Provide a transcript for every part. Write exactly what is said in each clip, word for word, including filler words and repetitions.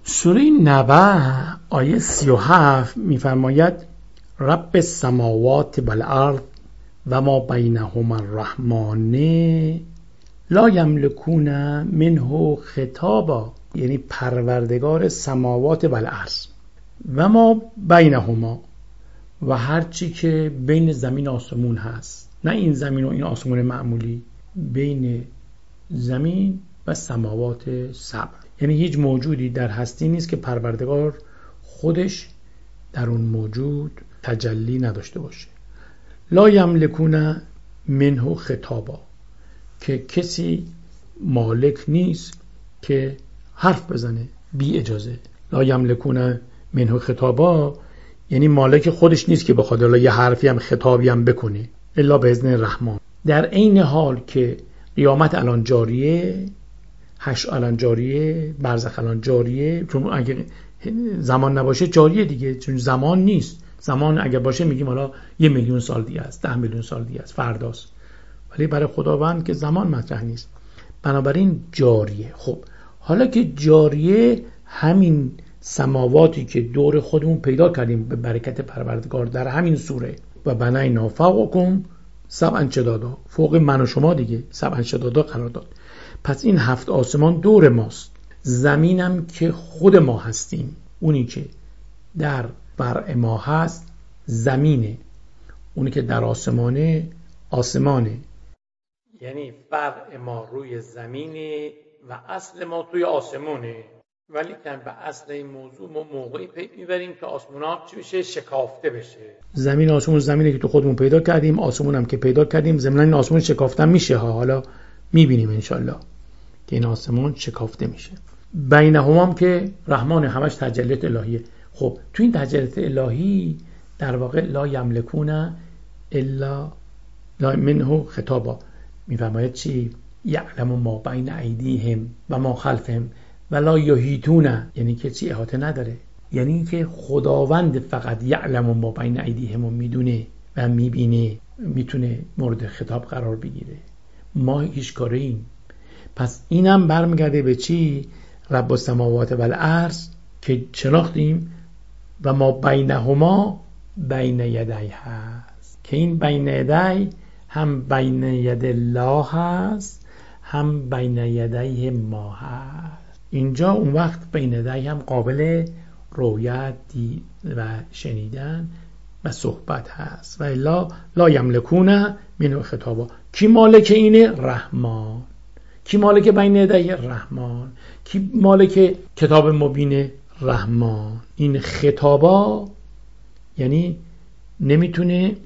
سوره نبأ آیه سی و هفت میفرماید رب السماوات و الارض و ما بینهما الرحمن لا یملکون منه خطابا، یعنی پروردگار سماوات و الارض و ما بینهما و هرچی که بین زمین آسمون هست، نه این زمین و این آسمون معمولی، بین زمین و سماوات سبع، یعنی هیچ موجودی در هستی نیست که پروردگار خودش در اون موجود تجلی نداشته باشه. لا یملکون منه خطابا، که کسی مالک نیست که حرف بزنه بی اجازه. لا یملکون منه خطابا یعنی مالک خودش نیست که بخواد الا یه حرفی هم خطابی هم بکنه الا به اذن رحمان. در عین حال که قیامت الان جاریه، حشر الان جاریه، برزخ الان جاریه، چون اگه زمان نباشه جاریه دیگه، چون زمان نیست. زمان اگه باشه میگیم حالا یه میلیون سال دیگه است، ده میلیون سال دیگه است، فرداست، ولی برای خداوند که زمان مطرح نیست، بنابراین جاریه. خب حالا که جاریه، همین سماواتی که دور خودمون پیدا کردیم به برکت پروردگار در همین سوره و بنینا فوقکم سبعا شدادا، فوق من و شما دیگه سبعا شدادا قرار داد. پس این هفت آسمان دور ماست، زمینم که خود ما هستیم، اونی که در فرع ما هست زمینه، اونی که در آسمانه آسمانه، یعنی فرع ما روی زمینه و اصل ما توی آسمونه. ولی که به اصل این موضوع ما موقعی پی میبریم که آسمونا چی بشه؟ شکافته بشه. زمین آسمون زمینه که تو خودمون پیدا کردیم، آسمون هم که پیدا کردیم، ضمن این آسمون شکافته میشه ها. حالا میبینیم انشالله که این آسمان شکافته میشه. بینهما هم که رحمان، همش تجلیات الهیه. خب تو این تجلیات الهی در واقع لا یملکون الا لا منه خطابا، میفرماید چی؟ یعلم ما بین ایدیهم و ما خلفهم ولا یحیطون، یعنی که چی؟ احاطه نداره، یعنی که خداوند فقط یعلم ما بین ایدیهم میدونه و میبینه، میتونه مورد خطاب قرار بگیره، ما هیچ کاره ایم. پس اینم برمیگرده به چی؟ رب السماوات و الارض که شناختیم و ما بینهما بین یدی هست، که این بین یدی هم بین ید الله هست هم بین یدیه ما هست. اینجا اون وقت بین یدی هم قابل رؤیت، دید و شنیدن و صحبت هست. و الا لا یملکون منه خطابا. کی مالک اینه؟ رحمان. کی مالک بین یدی؟ رحمان. کی مالک کتاب مبین؟ رحمان. این خطابا یعنی نمیتونه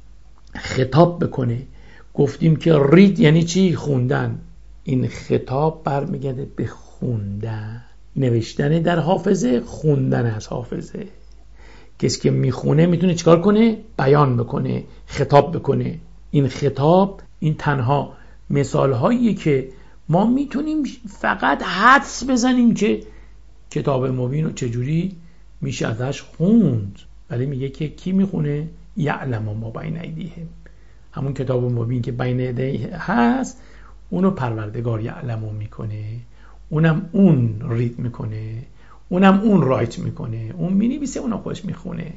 خطاب بکنه. گفتیم که رید یعنی چی؟ خوندن. این خطاب برمیگرده به خوندن، نوشتن در حافظه، خوندن از حافظه. کسی که میخونه میتونه چیکار کنه؟ بیان بکنه، خطاب بکنه. این خطاب، این تنها مثال هایی که ما میتونیم فقط حدس بزنیم که کتاب مبین رو چجوری میشه ازش خوند، ولی میگه که کی میخونه؟ یعلم ما بین ایدیهم، همون کتاب مبین که بین ایدیه هست اونو پروردگار یعلمو میکنه، اونم اون رید میکنه، اونم اون رایت میکنه، اون مینویسه، اونم خودش میخونه.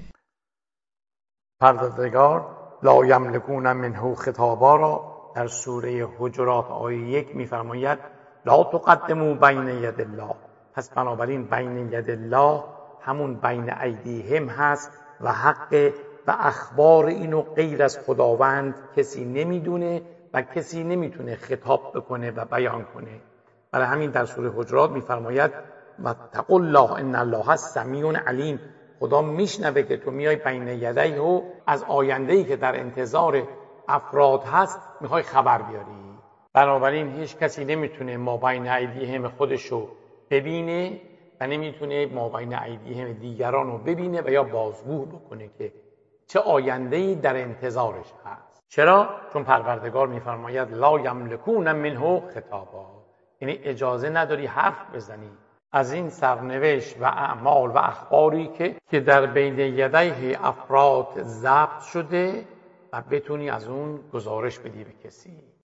پروردگار لا یملکون منه خطابا را در سوره حجرات آیه یک میفرماید لا تقدموا بین ید الله. پس بنابراین بین ید الله همون بین ایدیهم هست و حق و اخبار اینو غیر از خداوند کسی نمیدونه و کسی نمیتونه خطاب بکنه و بیان کنه. برای همین در سوره حجرات میفرماید و تقوا الله ان الله سمیع علیم. خدا میشنوه که تو میای بین یدیه و از آینده‌ای که در انتظار افراد هست میخوای خبر بیاری. بنابراین هیچ کسی نمیتونه ما بین ایدیهم خودشو ببینه و نمیتونه ما بین ایدیهم دیگران رو ببینه و یا بازگو بکنه که چه آینده‌ای در انتظارش هست. چرا؟ چون پروردگار میفرماید لا یملکون منه خطابا، یعنی اجازه نداری حرف بزنی از این سرنوشت و اعمال و اخباری که که در بین یدیه افراد ضبط شده و بتونی از اون گزارش بدی به کسی.